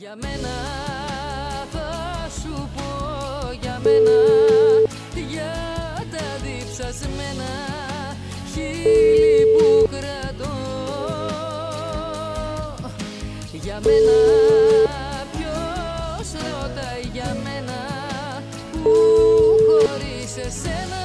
Για μένα θα σου πω, για μένα, για τα διψασμένα χείλη που κρατώ. Για μένα ποιος ρωτάει για μένα που χωρίς εσένα